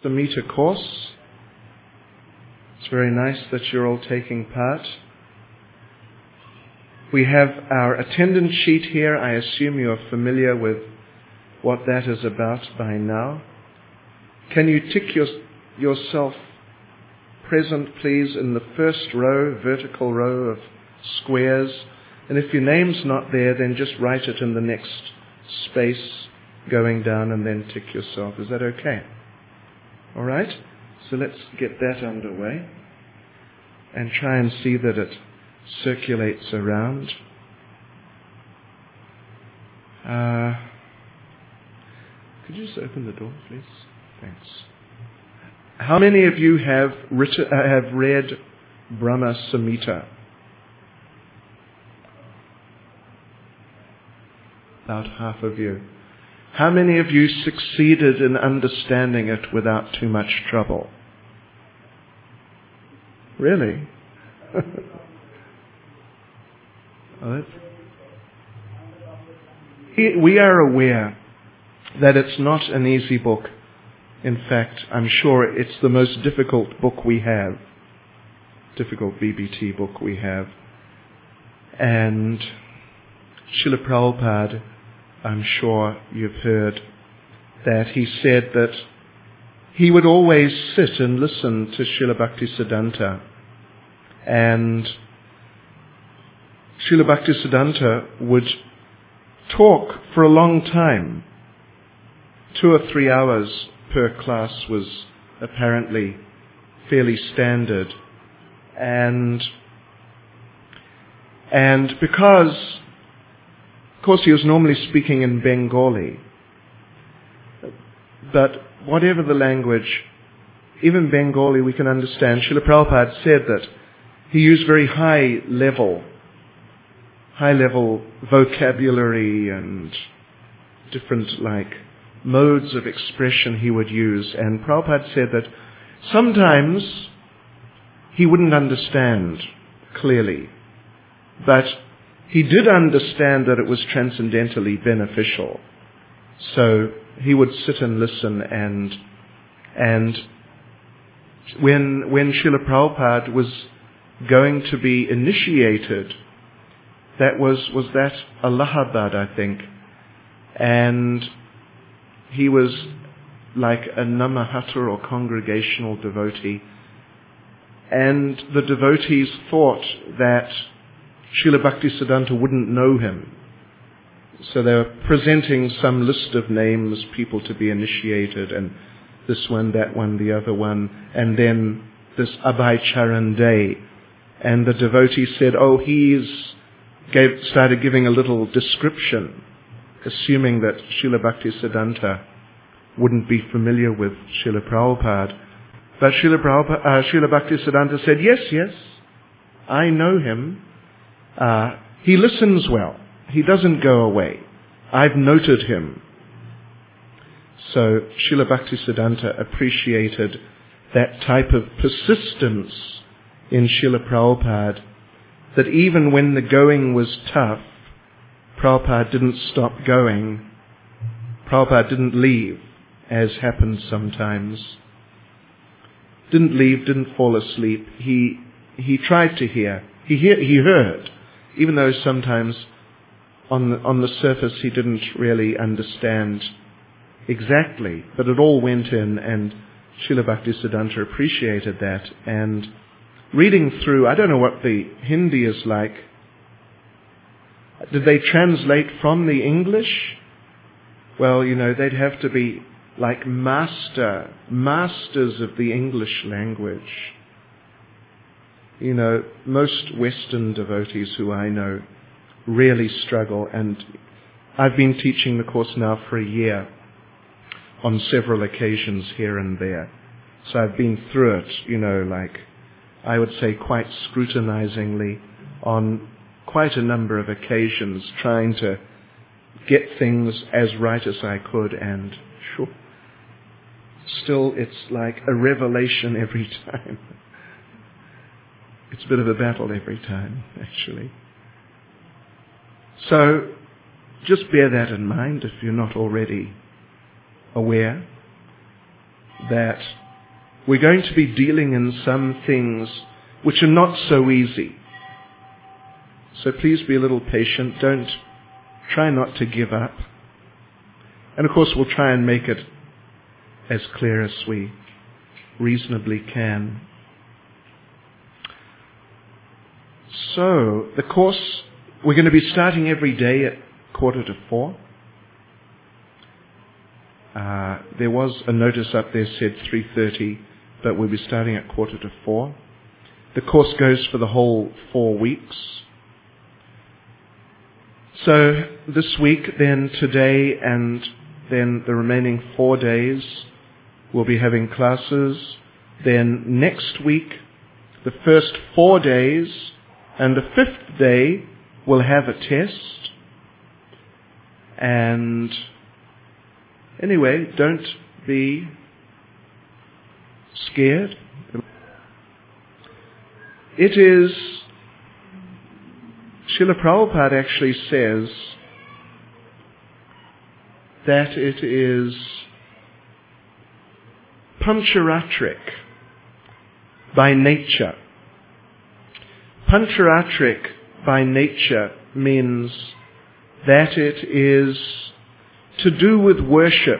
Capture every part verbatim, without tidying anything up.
Samhita course. It's very nice that you're all taking part. We have our attendance sheet here. I assume you're familiar with what that is about by now. Can you tick your, yourself present, please, in the first row, vertical row of squares? And if your name's not there, then just write it in the next space going down and then tick yourself. Is that okay? All right? So let's get that underway and try and see that it circulates around. Uh, could you just open the door, please? Thanks. How many of you have written, uh, have read Brahma Samhita? About half of you. How many of you succeeded in understanding it without too much trouble? Really? Oh, we are aware that it's not an easy book. In fact, I'm sure it's the most difficult book we have. Difficult B B T book we have. And Srila Prabhupada, I'm sure you've heard that he said that he would always sit and listen to Srila Bhaktisiddhanta. And Srila Bhaktisiddhanta would talk for a long time. Two or three hours per class was apparently fairly standard. And, and because, of course, he was normally speaking in Bengali, but whatever the language, even Bengali we can understand. Srila Prabhupada said that he used very high level, high level vocabulary and different like modes of expression he would use. And Prabhupada said that sometimes he wouldn't understand clearly, but he did understand that it was transcendentally beneficial. So he would sit and listen, and and when when Srila Prabhupada was going to be initiated, that was was that Allahabad, I think, and he was like a Namahatta or congregational devotee, and the devotees thought that Srila Bhaktisiddhanta wouldn't know him. So they were presenting some list of names, people to be initiated, and this one, that one, the other one, and then this Abhay Charan Day. And the devotee said, oh, he's gave, started giving a little description, assuming that Srila Bhaktisiddhanta wouldn't be familiar with Srila Prabhupada. But Srila, Prabhupada, uh, Srila Bhaktisiddhanta said, yes, yes, I know him. Uh, he listens well. He doesn't go away. I've noted him. So Srila Bhaktisiddhanta appreciated that type of persistence in Srila Prabhupada, that even when the going was tough, Prabhupada didn't stop going. Prabhupada didn't leave, as happens sometimes. Didn't leave, didn't fall asleep. He he tried to hear. He hear, he heard, even though sometimes on the, on the surface he didn't really understand exactly. But it all went in, and Srila Bhaktisiddhanta appreciated that. And reading through, I don't know what the Hindi is like. Did they translate from the English? Well, you know, they'd have to be like master, masters of the English language. You know, most Western devotees who I know really struggle, and I've been teaching the course now for a year on several occasions here and there. So I've been through it, you know, like I would say quite scrutinizingly on quite a number of occasions, trying to get things as right as I could, and sure, still it's like a revelation every time. It's a bit of a battle every time, actually. So just bear that in mind if you're not already aware. that we're going to be dealing in some things which are not so easy. So please be a little patient. Don't try not to give up. And of course we'll try and make it as clear as we reasonably can. So, the course, we're going to be starting every day at quarter to four. Uh, there was a notice up there said three thirty, but we'll be starting at quarter to four. The course goes for the whole four weeks. So, this week, then today, and then the remaining four days, we'll be having classes. Then next week, the first four days, and the fifth day, we'll have a test. And anyway, don't be scared. It is, Srila Prabhupada actually says that it is pancharatric by nature. Pancharatric by nature means that it is to do with worship.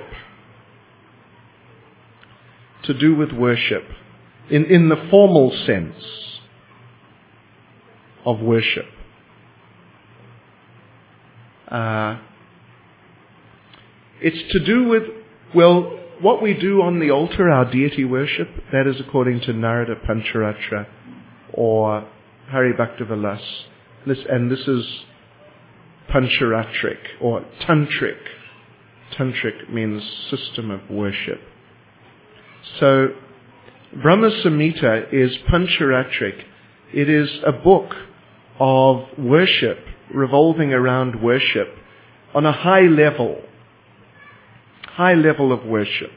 To do with worship. In, in the formal sense of worship. Uh, it's to do with, well, what we do on the altar, our deity worship, that is according to Narada Pancharatra or Hari Bhaktivilas. This, and this is Pancharatric or Tantric. Tantric means system of worship. So, Brahma Samhita is Pancharatric. It is a book of worship, revolving around worship on a high level. High level of worship.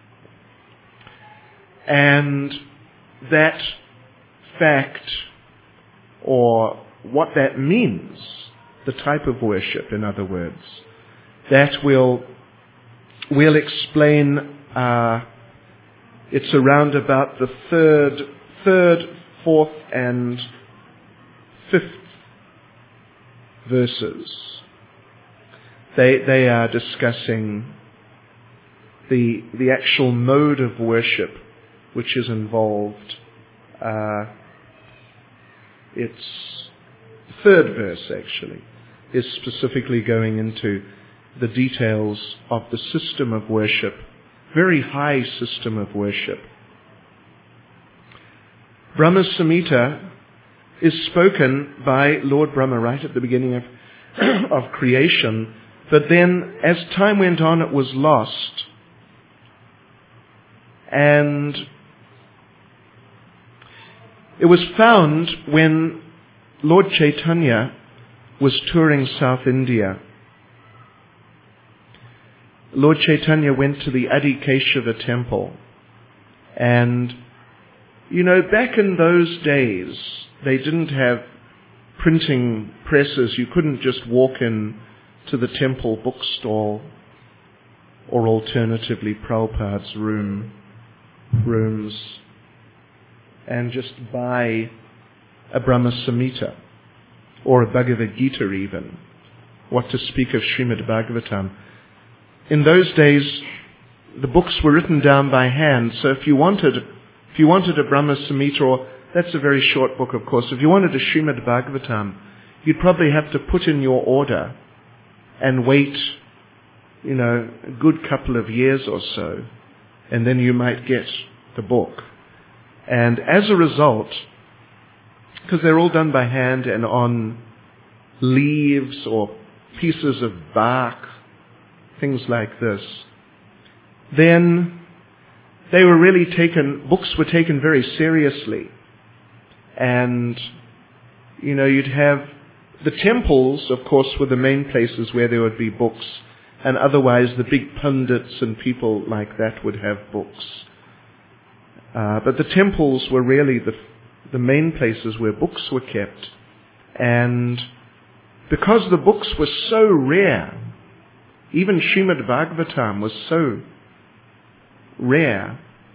And that fact, or what that means, the type of worship, in other words, that will we'll explain. Uh, it's around about the third, third, fourth, and fifth verses. They they are discussing the the actual mode of worship which is involved. Uh, it's the third verse actually is specifically going into the details of the system of worship, very high system of worship. Brahma Samhita is spoken by Lord Brahma right at the beginning of of creation, but then as time went on it was lost. And it was found when Lord Chaitanya was touring South India. Lord Chaitanya went to the Adi Keshava temple. And, you know, back in those days, they didn't have printing presses. You couldn't just walk in to the temple bookstall or alternatively Prabhupada's room. rooms and just buy a Brahma Samhita or a Bhagavad Gita even, what to speak of Srimad Bhagavatam. In those days, the books were written down by hand, so if you wanted if you wanted a Brahma Samhita, or that's a very short book of course, if you wanted a Srimad Bhagavatam, you'd probably have to put in your order and wait, you know, a good couple of years or so, and then you might get the book. And as a result, because they're all done by hand and on leaves or pieces of bark, things like this, then they were really taken, books were taken very seriously. And, you know, you'd have the temples, of course, were the main places where there would be books, and otherwise the big pundits and people like that would have books. Uh, but the temples were really the the main places where books were kept. And because the books were so rare, even Srimad Bhagavatam was so rare,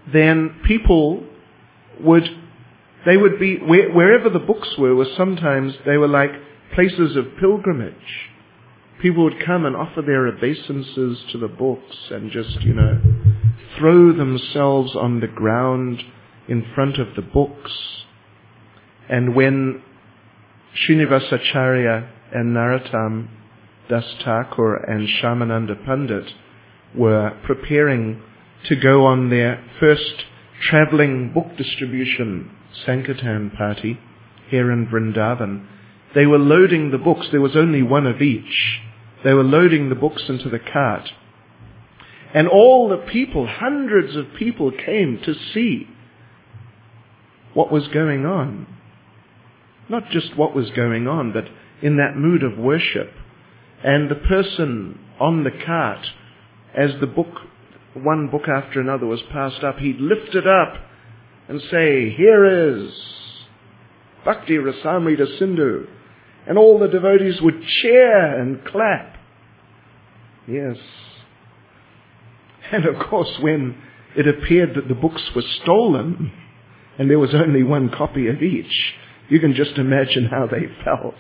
then people would, they would be, where, wherever the books were, were sometimes, they were like places of pilgrimage. People would come and offer their obeisances to the books and just, you know, throw themselves on the ground in front of the books. And when Srinivasacharya and Narottam Das Thakur and Shyamananda Pandit were preparing to go on their first travelling book distribution Sankirtan party here in Vrindavan, they were loading the books. There was only one of each. They were loading the books into the cart. And all the people, hundreds of people, came to see what was going on. Not just what was going on, but in that mood of worship. And the person on the cart, as the book, one book after another was passed up, he'd lift it up and say, "Here is Bhakti Rasamrita Sindhu." And all the devotees would cheer and clap. Yes. And of course, when it appeared that the books were stolen, and there was only one copy of each, you can just imagine how they felt.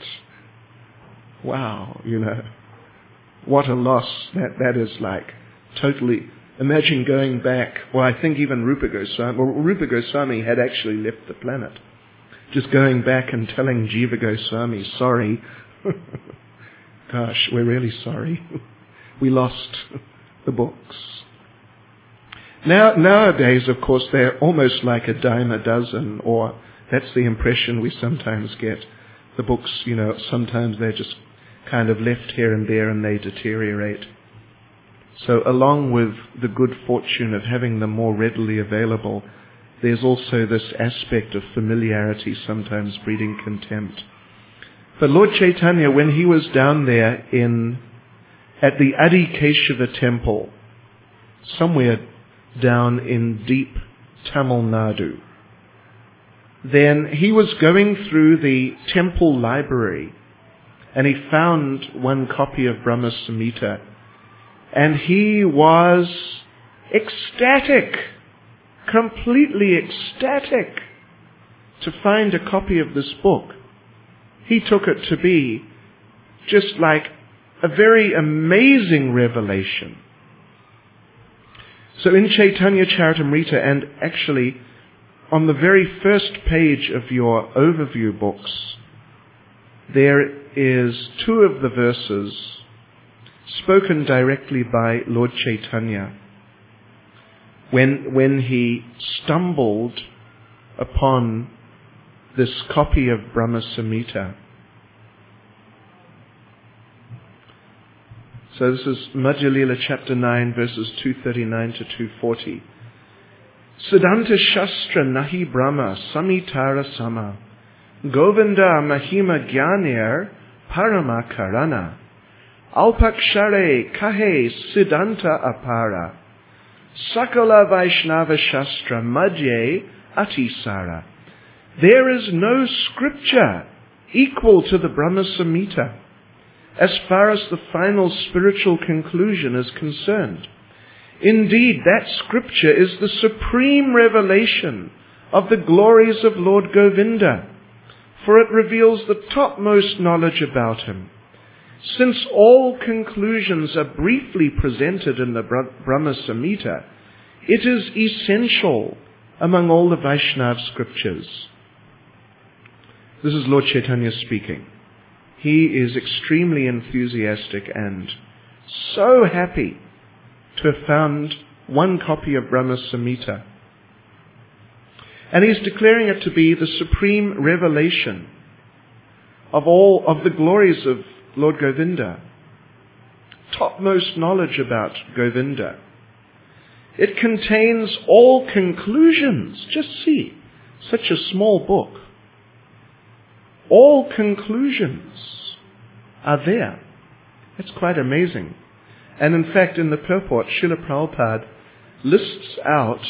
Wow, you know, what a loss that, that is like. Totally. Imagine going back, well, I think even Rupa Goswami, well, Rupa Goswami had actually left the planet. Just going back and telling Jiva Goswami, sorry, gosh, we're really sorry. We lost the books. Now, nowadays, of course, they're almost like a dime a dozen, or that's the impression we sometimes get. The books, you know, sometimes they're just kind of left here and there and they deteriorate. So along with the good fortune of having them more readily available, there's also this aspect of familiarity sometimes breeding contempt. But Lord Chaitanya, when he was down there in at the Adi Keshava temple, somewhere down in deep Tamil Nadu, then he was going through the temple library and he found one copy of Brahma Samhita, and he was ecstatic, completely ecstatic to find a copy of this book. He took it to be just like a very amazing revelation. So in Chaitanya Charitamrita, and actually on the very first page of your overview books, there is two of the verses spoken directly by Lord Chaitanya when, when he stumbled upon this copy of Brahma Samhita. So this is Madhya Lila chapter nine, verses two thirty-nine to two forty. Siddhanta Shastra Nahi Brahma Samhitara Sama Govinda Mahima Gyanir Parama Karana Alpakshare Kahe Siddhanta Apara Sakala Vaishnava Shastra Madhye Atisara. There is no scripture equal to the Brahma Samhita as far as the final spiritual conclusion is concerned. Indeed, that scripture is the supreme revelation of the glories of Lord Govinda, for it reveals the topmost knowledge about him. Since all conclusions are briefly presented in the Brahma Samhita, it is essential among all the Vaishnava scriptures. This is Lord Chaitanya speaking. He is extremely enthusiastic and so happy to have found one copy of Brahma Samhita. And he's declaring it to be the supreme revelation of all of the glories of Lord Govinda. Topmost knowledge about Govinda. It contains all conclusions. Just see, such a small book. All conclusions are there. It's quite amazing. And in fact, in the purport, Srila Prabhupada lists out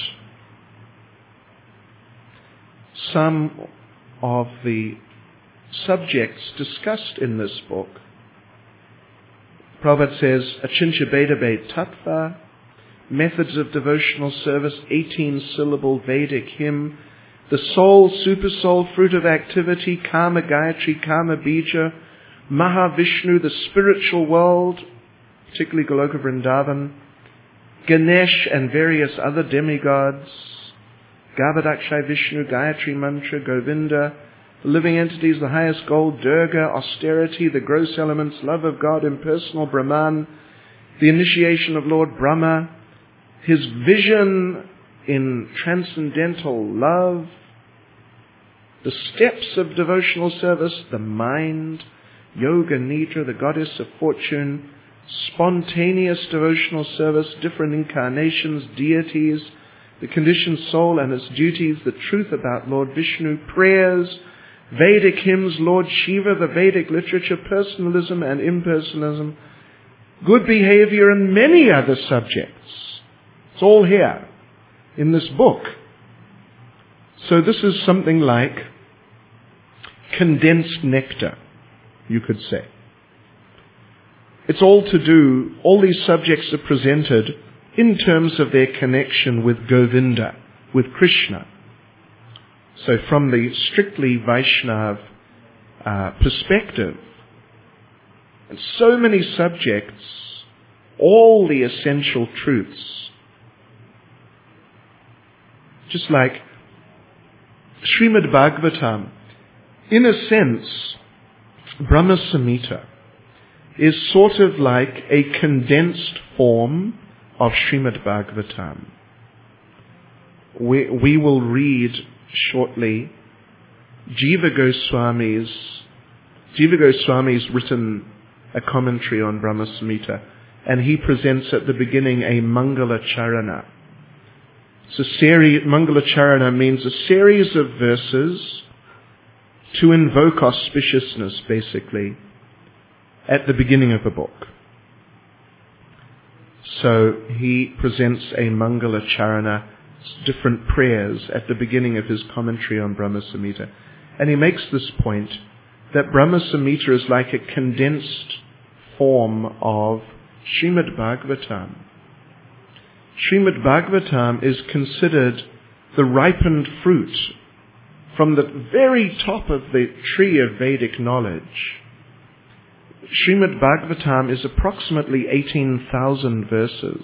some of the subjects discussed in this book. Prabhupada says, Achincha Beda Bed Tattva, methods of devotional service, eighteen-syllable Vedic hymn. The soul, super soul, fruit of activity, Kama Gayatri, Kama Bija, Mahavishnu, the spiritual world, particularly Goloka Vrindavan, Ganesh and various other demigods, Garbhadakshay Vishnu, Gayatri Mantra, Govinda, the living entities, the highest goal, Durga, austerity, the gross elements, love of God, impersonal Brahman, the initiation of Lord Brahma, his vision in transcendental love, the steps of devotional service, the mind, Yoga Nidra, the goddess of fortune, spontaneous devotional service, different incarnations, deities, the conditioned soul and its duties, the truth about Lord Vishnu, prayers, Vedic hymns, Lord Shiva, the Vedic literature, personalism and impersonalism, good behavior, and many other subjects. It's all here in this book. So this is something like condensed nectar, you could say. It's all to do, all these subjects are presented in terms of their connection with Govinda, with Krishna. So from the strictly Vaishnav uh, perspective, and so many subjects, all the essential truths. Just like Srimad Bhagavatam, in a sense, Brahma Samhita is sort of like a condensed form of Srimad Bhagavatam. We, we will read shortly Jiva Goswami's, Jiva Goswami's written a commentary on Brahma Samhita, and he presents at the beginning a Mangala Charana. It's a series, Mangala Charana means a series of verses to invoke auspiciousness, basically, at the beginning of a book. So he presents a Mangala Charana, different prayers at the beginning of his commentary on Brahma Samhita. And he makes this point that Brahma Samhita is like a condensed form of Srimad Bhagavatam. Srimad Bhagavatam is considered the ripened fruit from the very top of the tree of Vedic knowledge. Srimad Bhagavatam is approximately eighteen thousand verses.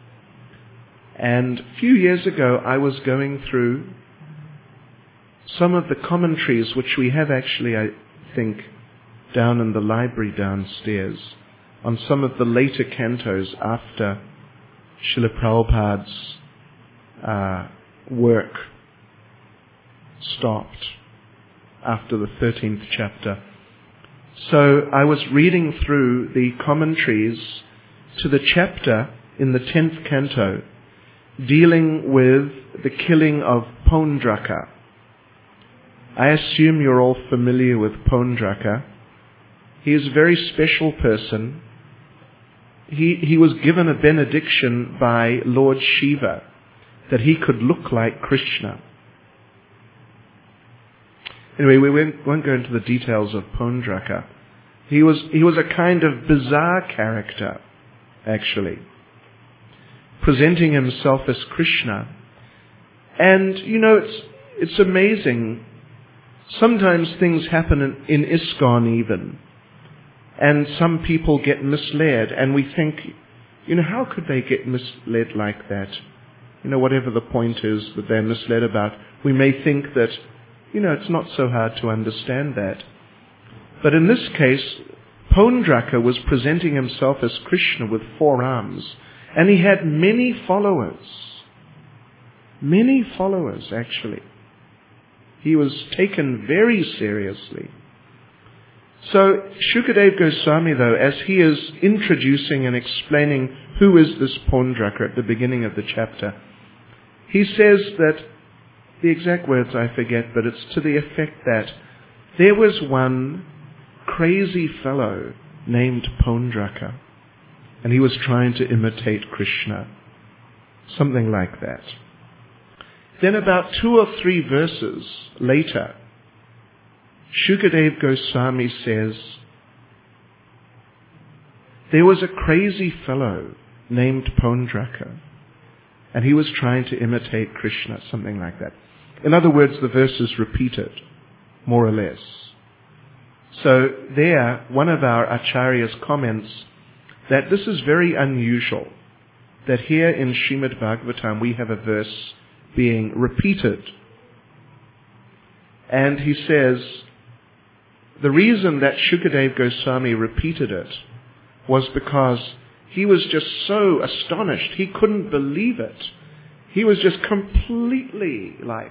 And a few years ago I was going through some of the commentaries which we have actually, I think, down in the library downstairs on some of the later cantos after Srila Prabhupada's uh, work stopped after the thirteenth chapter. So I was reading through the commentaries to the chapter in the tenth canto dealing with the killing of Paundraka. I assume you're all familiar with Paundraka. He is a very special person. He, he was given a benediction by Lord Shiva that he could look like Krishna. Anyway, we won't, won't go into the details of Paundraka. He was, he was a kind of bizarre character, actually, presenting himself as Krishna. And, you know, it's, it's amazing. Sometimes things happen in, in ISKCON even, and some people get misled, and we think, you know, how could they get misled like that? You know, whatever the point is that they're misled about, we may think that, you know, it's not so hard to understand that. But in this case, Paundraka was presenting himself as Krishna with four arms, and he had many followers. Many followers, actually. He was taken very seriously. So Shukadev Goswami, though, as he is introducing and explaining who is this Paundraka at the beginning of the chapter, he says that, the exact words I forget, but it's to the effect that there was one crazy fellow named Paundraka, and he was trying to imitate Krishna. Something like that. Then about two or three verses later, Shukadev Goswami says, there was a crazy fellow named Paundraka. And he was trying to imitate Krishna, something like that. In other words, the verse is repeated, more or less. So there, one of our acharyas comments that this is very unusual, that here in Srimad Bhagavatam we have a verse being repeated. And he says, the reason that Shukadev Goswami repeated it was because he was just so astonished. He couldn't believe it. He was just completely like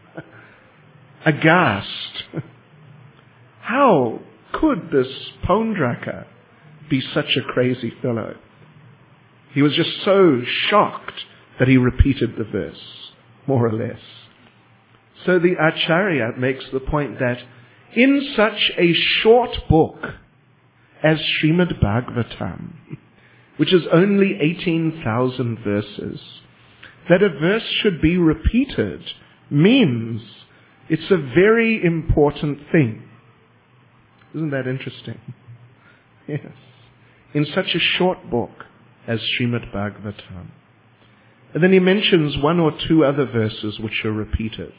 aghast. How could this Paundraka be such a crazy fellow? He was just so shocked that he repeated the verse, more or less. So the Acharya makes the point that in such a short book as Srimad Bhagavatam, which is only eighteen thousand verses, that a verse should be repeated means it's a very important thing. Isn't that interesting? Yes. In such a short book as Srimad Bhagavatam. And then he mentions one or two other verses which are repeated.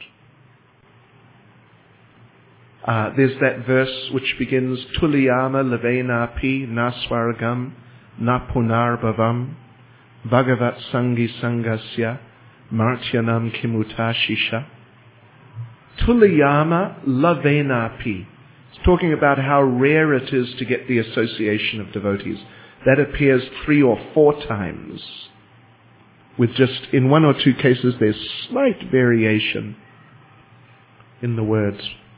Uh, there's that verse which begins, Tuliyama Lavenapi Naswargam Napunarbhavam Bhagavat Sangi Sangasya Martyanam Kimutashisha. Tuliyama Lavenapi. It's talking about how rare it is to get the association of devotees. That appears three or four times. With just, in one or two cases, there's slight variation in the words.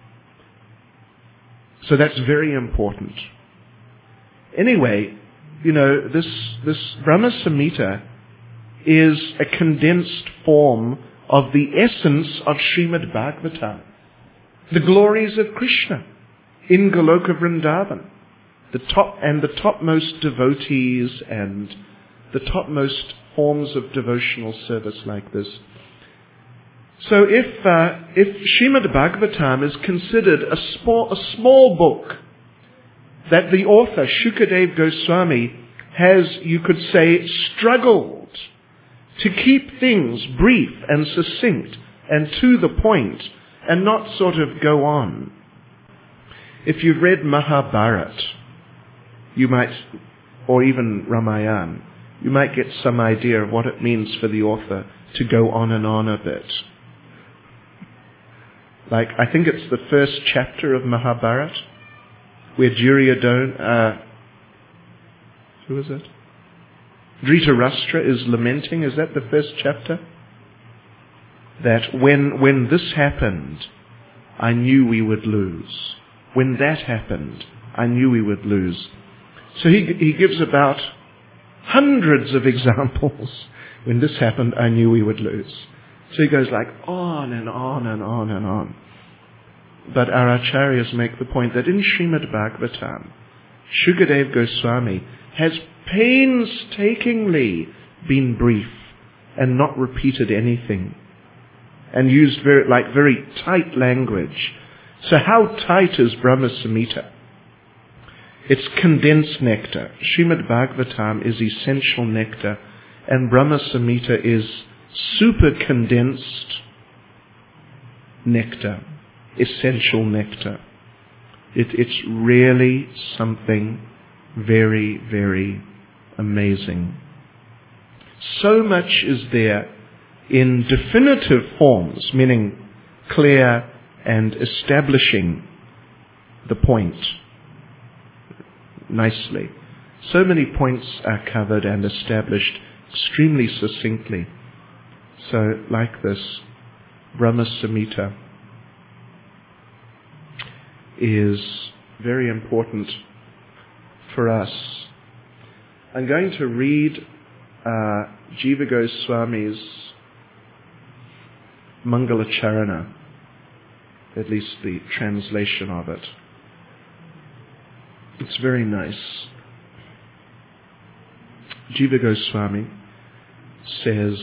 So that's very important. Anyway, you know, this, this Brahma Samhita is a condensed form of the essence of Srimad Bhagavatam. The glories of Krishna in Goloka Vrindavan. The top, and the topmost devotees and the topmost forms of devotional service like this. So if uh, if Srimad Bhagavatam is considered a small, a small book that the author, Shukadev Goswami, has, you could say, struggled to keep things brief and succinct and to the point and not sort of go on. If you've read Mahabharata, you might, or even Ramayana, you might get some idea of what it means for the author to go on and on a bit. Like, I think it's the first chapter of Mahabharata, where Duryodhana, uh, who is it? Dhritarashtra is lamenting. Is that the first chapter? That when, when this happened, I knew we would lose. When that happened, I knew we would lose. So he, he gives about hundreds of examples. When this happened, I knew we would lose. So he goes like on and on and on and on. But our acharyas make the point that in Srimad Bhagavatam, Shukadev Goswami has painstakingly been brief and not repeated anything and used very, like very tight language. So how tight is Brahma Samhita? It's condensed nectar. Srimad Bhagavatam is essential nectar, and Brahma Samhita is super condensed nectar, essential nectar. It, it's really something very, very amazing. So much is there in definitive forms, meaning clear and establishing the point nicely. So many points are covered and established extremely succinctly. So, like this, Brahma Samhita is very important for us. I'm going to read uh, Jiva Goswami's Mangalacharana, at least the translation of it. It's very nice. Jiva Goswami says,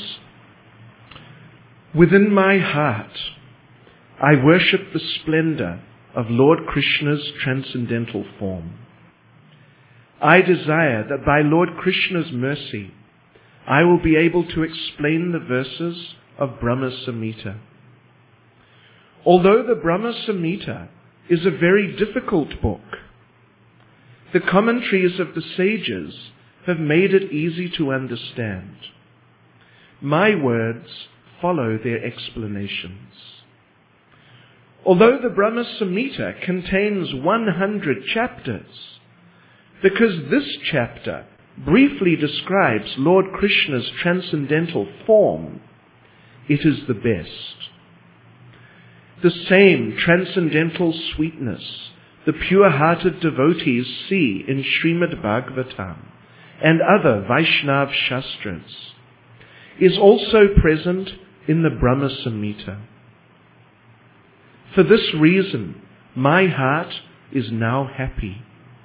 "Within my heart, I worship the splendor of Lord Krishna's transcendental form. I desire that by Lord Krishna's mercy, I will be able to explain the verses of Brahma Samhita. Although the Brahma Samhita is a very difficult book, the commentaries of the sages have made it easy to understand. My words follow their explanations. Although the Brahma Samhita contains one hundred chapters, because this chapter briefly describes Lord Krishna's transcendental form, it is the best. The same transcendental sweetness the pure-hearted devotees see in Srimad Bhagavatam and other Vaishnava Shastras is also present in the Brahma Samhita. For this reason, my heart is now happy.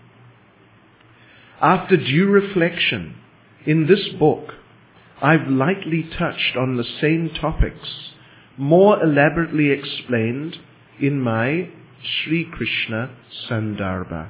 After due reflection, in this book, I've lightly touched on the same topics, more elaborately explained in my Sri Krishna Sandarbha.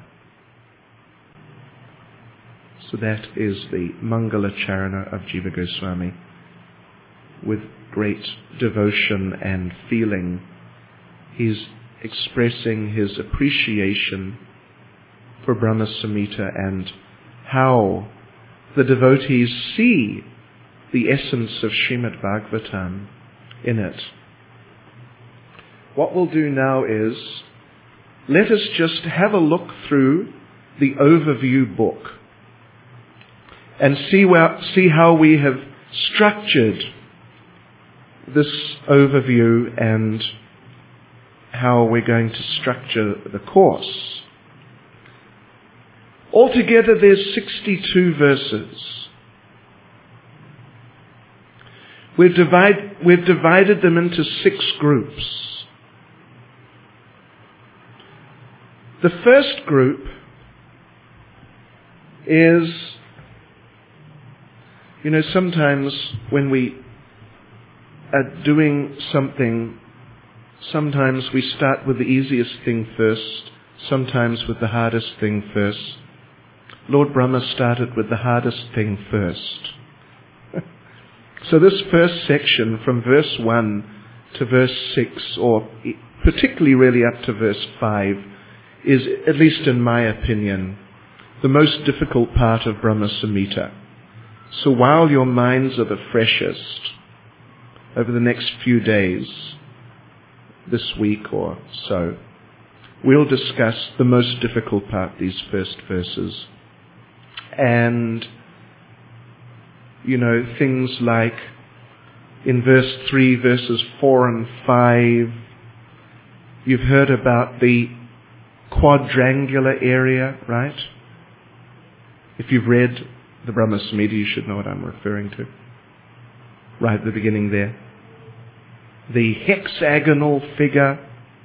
So that is the Mangala Charana of Jiva Goswami, with great devotion and feeling. He's expressing his appreciation for Brahma Samhita and how the devotees see the essence of Srimad Bhagavatam in it. What we'll do now is, let us just have a look through the overview book and see, where, see how we have structured this overview and how we're going to structure the course. Altogether there's sixty-two verses. We've, divide, we've divided them into six groups. The first group is, you know, sometimes when we are doing something, sometimes we start with the easiest thing first, sometimes with the hardest thing first. Lord Brahma started with the hardest thing first. So this first section, from verse one to verse six, or particularly really up to verse five, is, at least in my opinion, the most difficult part of Brahma Samhita. So while your minds are the freshest, over the next few days, this week or so, we'll discuss the most difficult part, these first verses. And, you know, things like in verse three, verses four and five, you've heard about the quadrangular area, right? If you've read the Brahma Samhita, you should know what I'm referring to. Right at the beginning there. The hexagonal figure,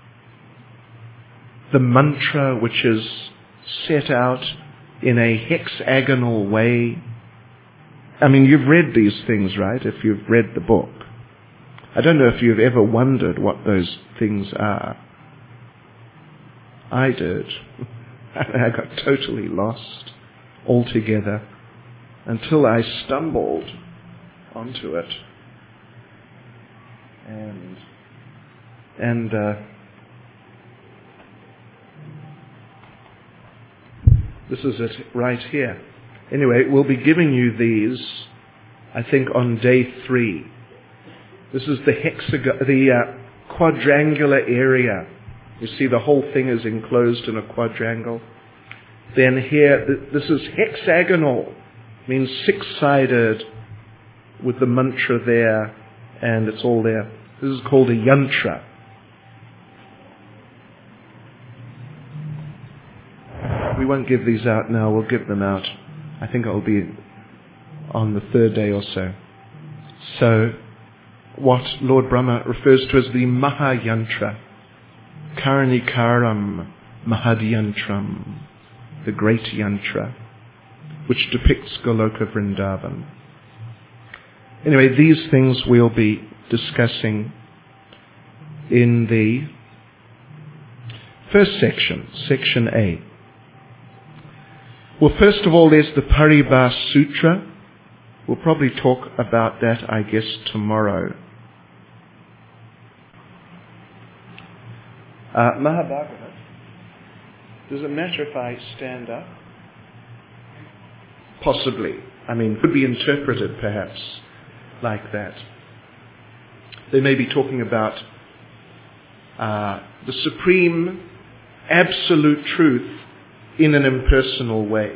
the mantra which is set out in a hexagonal way. I mean, you've read these things, right, if you've read the book. I don't know if you've ever wondered what those things are. I did. I got totally lost altogether until I stumbled onto it. And, and, uh, this is it right here. Anyway, we'll be giving you these, I think, on day three. This is the hexagon, the uh, quadrangular area. You see, the whole thing is enclosed in a quadrangle. Then here, th- this is hexagonal, means six-sided, with the mantra there, and it's all there. This is called a yantra. We won't give these out now, we'll give them out. I think it'll be on the third day or so. So, what Lord Brahma refers to as the Mahayantra, Karanikaram Mahadiyantram, the great yantra, which depicts Goloka Vrindavan. Anyway, these things we'll be discussing in the first section, section A. Well, first of all, there's the Paribhas Sutra, We'll probably talk about that, I guess, tomorrow. Uh, Mahabharata. Does it matter if I stand up? Possibly. I mean, could be interpreted perhaps like that. They may be talking about uh, the supreme, absolute truth in an impersonal way.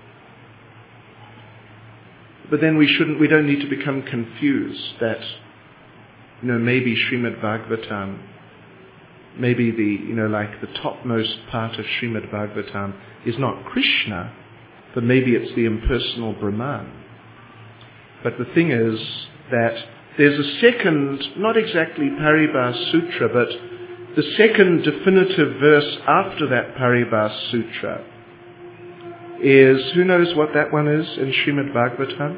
But then we shouldn't, we don't need to become confused that, you know, maybe Srimad Bhagavatam, maybe the, you know, like the topmost part of Srimad Bhagavatam is not Krishna, but maybe it's the impersonal Brahman. But the thing is that there's a second, not exactly Paribhas Sutra, but the second definitive verse after that Paribhas Sutra is, who knows what that one is in Srimad Bhagavatam?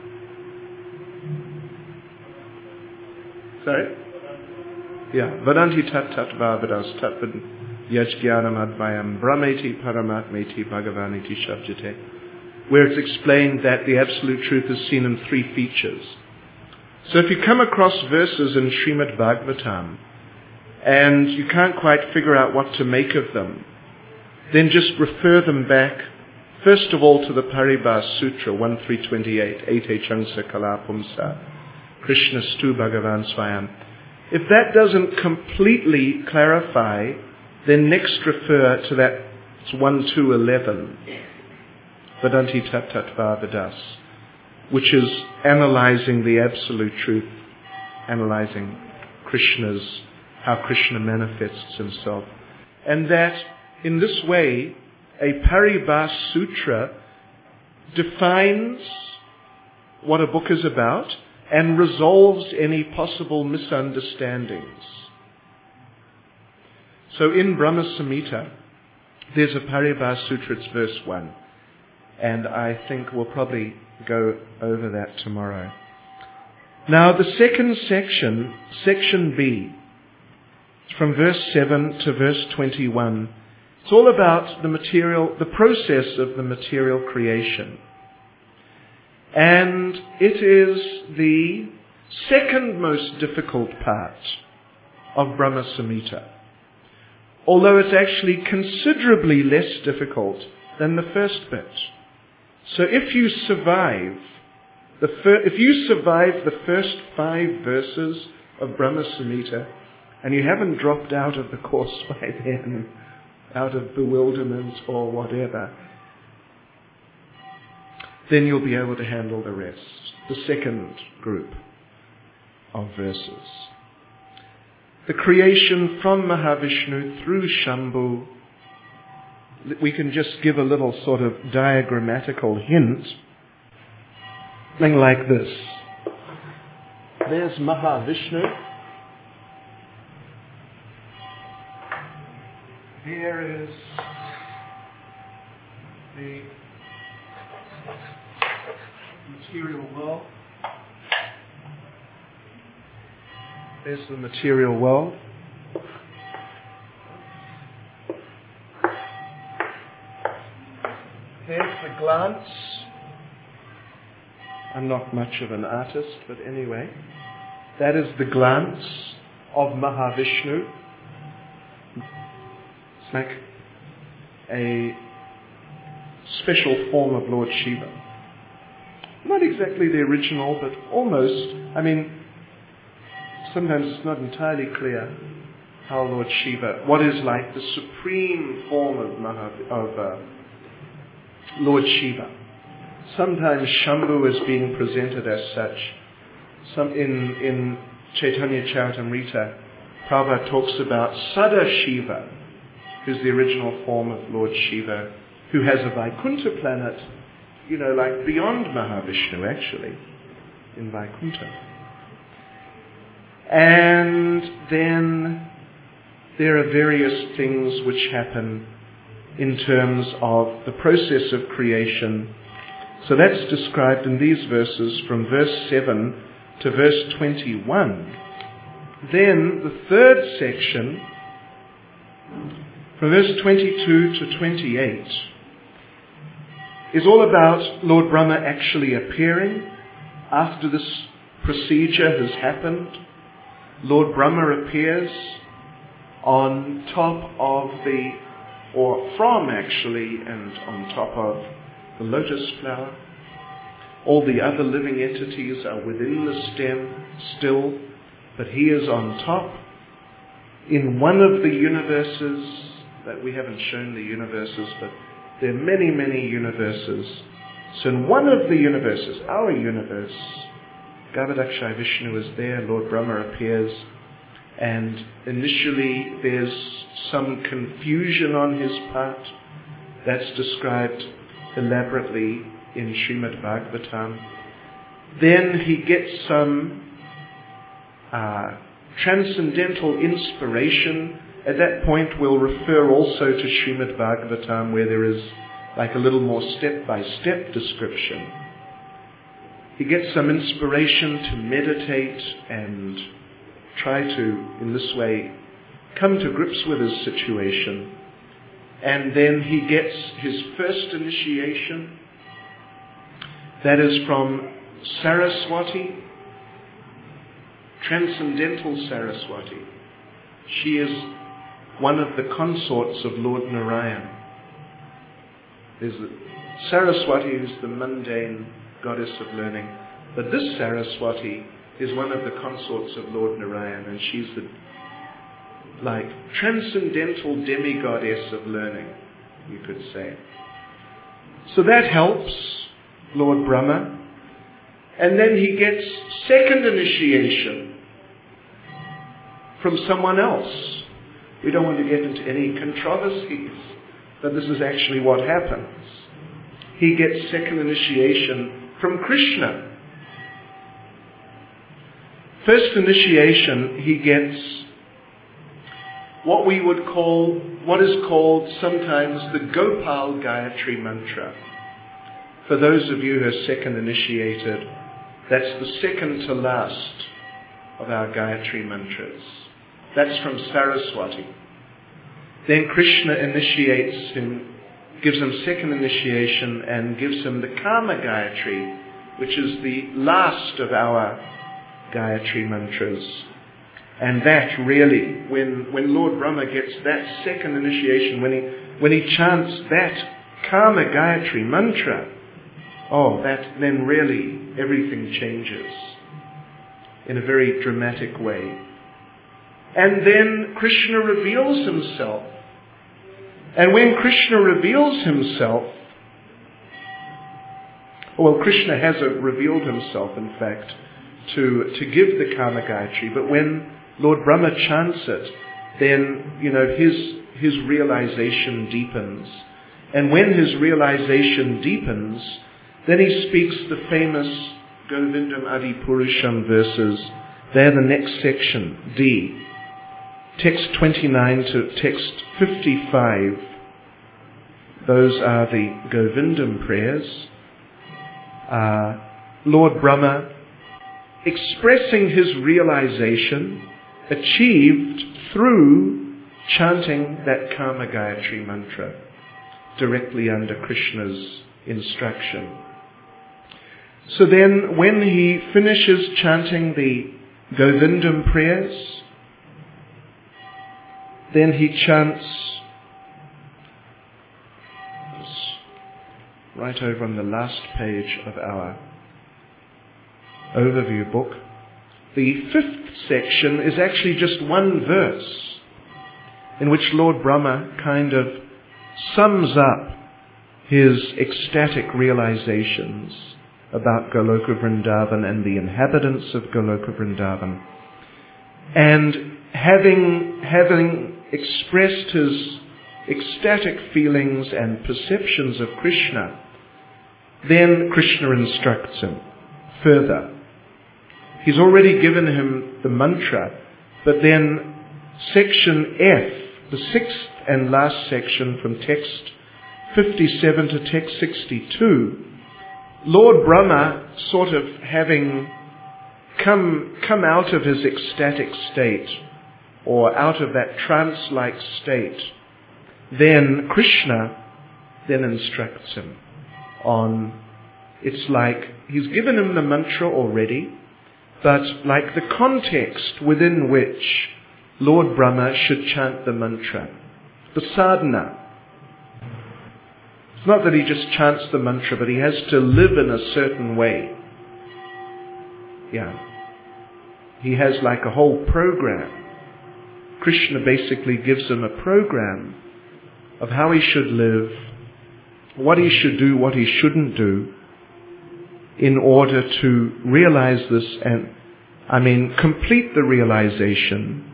Sorry? Yeah. Vadanti tat tat vavadas tat yajjnanam advayam brahmeti paramatmeti bhagavaniti shabjate, where it's explained that the absolute truth is seen in three features. So if you come across verses in Srimad Bhagavatam and you can't quite figure out what to make of them, then just refer them back, first of all, to the Paribhas Sutra, one three twenty-eight, Ete Changsa Kalapumsa, Krishna Stu Bhagavan Swayam. If that doesn't completely clarify, then next refer to that, it's one two eleven, Vedanti Tat Tattva Vedas, which is analyzing the absolute truth, analyzing Krishna's, how Krishna manifests himself. And that in this way, a Paribhas Sutra defines what a book is about and resolves any possible misunderstandings. So in Brahma Samhita, there's a Paribhas Sutra, it's verse one. And I think we'll probably go over that tomorrow. Now the second section, section B, from verse seven to verse twenty-one, it's all about the material, the process of the material creation. And it is the second most difficult part of Brahma Samhita, although it's actually considerably less difficult than the first bit. So if you survive the fir- if you survive the first five verses of Brahma Samhita, and you haven't dropped out of the course by then, out of bewilderment or whatever, then you'll be able to handle the rest, the second group of verses. The creation from Mahavishnu through Shambhu. We can just give a little sort of diagrammatical hint. Something like this. There's Mahavishnu. Here is the material world. There's the material world. There's the glance. I'm not much of an artist, but anyway, that is the glance of Mahavishnu. It's like a special form of Lord Shiva. Not exactly the original, but almost. I mean, sometimes it's not entirely clear how Lord Shiva, what is like the supreme form of, Mahav- of uh, Lord Shiva. Sometimes Shambhu is being presented as such. Some in, in Chaitanya Charitamrita, Prabhupada talks about Sada Shiva, who's the original form of Lord Shiva, who has a Vaikuntha planet, you know, like beyond Mahavishnu actually, in Vaikuntha. And then there are various things which happen in terms of the process of creation. So that's described in these verses from verse seven to verse twenty-one. Then the third section, from verse twenty-two to twenty-eight, is all about Lord Brahma actually appearing after this procedure has happened, Lord Brahma appears on top of the, or from actually, and on top of the lotus flower. All the other living entities are within the stem still, but he is on top. In one of the universes, that we haven't shown the universes, but there are many, many universes. So in one of the universes, our universe, Garbhodakshaya Vishnu is there, Lord Brahma appears, and initially there's some confusion on his part. That's described elaborately in Srimad Bhagavatam. Then he gets some uh, transcendental inspiration. At that point we'll refer also to Srimad Bhagavatam, where there is like a little more step-by-step description. He gets some inspiration to meditate and try to, in this way, come to grips with his situation. And then he gets his first initiation. That is from Saraswati, Transcendental Saraswati. She is one of the consorts of Lord Narayan. There's the Saraswati, who's the mundane goddess of learning, but this Saraswati is one of the consorts of Lord Narayan, and she's the like transcendental demigoddess of learning, you could say. So that helps Lord Brahma. And then he gets second initiation from someone else. We don't want to get into any controversies, but this is actually what happens. He gets second initiation from Krishna. First initiation, he gets what we would call, what is called sometimes the Gopal Gayatri Mantra. For those of you who are second initiated, that's the second to last of our Gayatri Mantras. That's from Saraswati. Then Krishna initiates him, gives him second initiation, and gives him the Kama Gayatri, which is the last of our Gayatri Mantras. And that really, when, when Lord Brahma gets that second initiation, when he, when he chants that Kama Gayatri Mantra, oh, that then really everything changes in a very dramatic way. And then Krishna reveals himself. And when Krishna reveals himself, well, Krishna has revealed himself, in fact, to, to give the Kama Gayatri, but when Lord Brahma chants it, then, you know, his, his realization deepens. And when his realization deepens, then he speaks the famous Govindam Adi Purusham verses. They're the next section, D. Text twenty-nine to text fifty-five. Those are the Govindam prayers. Uh, Lord Brahma expressing his realization achieved through chanting that Kama Gayatri Mantra directly under Krishna's instruction. So then when he finishes chanting the Govindam prayers, then he chants, right over on the last page of our overview book, the fifth section is actually just one verse in which Lord Brahma kind of sums up his ecstatic realizations about Goloka Vrindavan and the inhabitants of Goloka Vrindavan. And having, having expressed his ecstatic feelings and perceptions of Krishna, then Krishna instructs him further. He's already given him the mantra, but then section F, the sixth and last section from text fifty-seven to text sixty-two, Lord Brahma, sort of having come, come out of his ecstatic state, or out of that trance-like state, then Krishna then instructs him on It's like he's given him the mantra already, but like the context within which Lord Brahma should chant the mantra, the sadhana. It's not that he just chants the mantra, but he has to live in a certain way. Yeah. He has like a whole program. Krishna basically gives him a program of how he should live, what he should do, what he shouldn't do, in order to realize this and, I mean, complete the realization.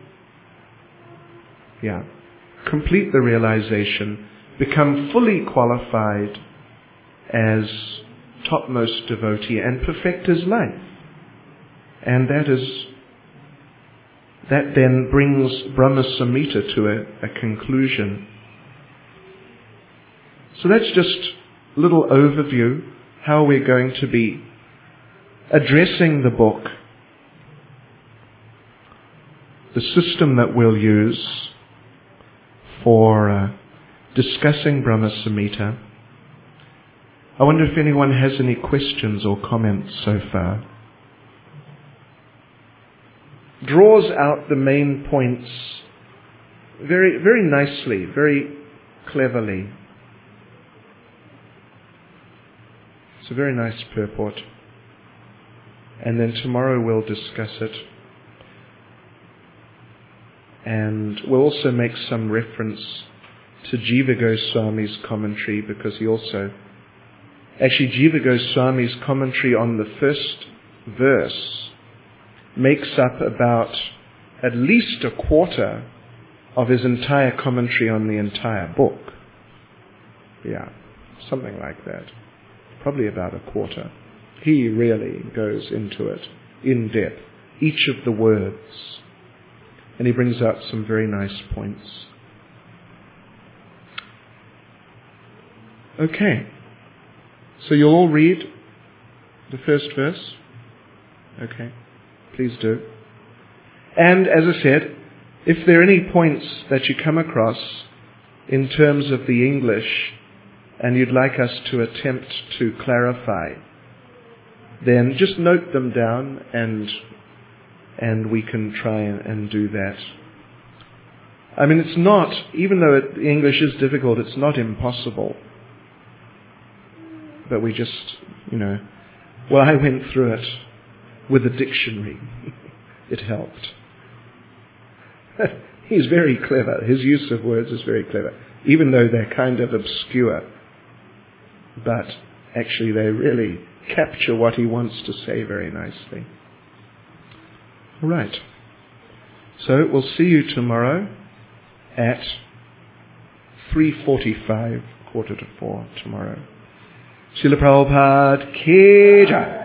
Yeah. Complete the realization, become fully qualified as topmost devotee and perfect his life. And that is, that then brings Brahma Samhita to a, a conclusion. So that's just a little overview how we're going to be addressing the book, the system that we'll use for uh, discussing Brahma Samhita. I wonder if anyone has any questions or comments so far. Draws out the main points very, very nicely, very cleverly. It's a very nice purport. And then tomorrow we'll discuss it. And we'll also make some reference to Jiva Goswami's commentary, because he also, actually Jiva Goswami's commentary on the first verse makes up about at least a quarter of his entire commentary on the entire book. Yeah, something like that. Probably about a quarter. He really goes into it in depth, each of the words. And he brings out some very nice points. Okay. So you'll all read the first verse? Okay. Please do. And as I said, if there are any points that you come across in terms of the English and you'd like us to attempt to clarify, then just note them down and and we can try and, and do that. I mean, it's not, even though it, English is difficult, it's not impossible. But we just, you know, well, I went through it with a dictionary. It helped. He's very clever. His use of words is very clever, even though they're kind of obscure. But actually they really capture what he wants to say very nicely. All right. So we'll see you tomorrow at three forty-five, quarter to four tomorrow. Srila Prabhupada Ki Jai.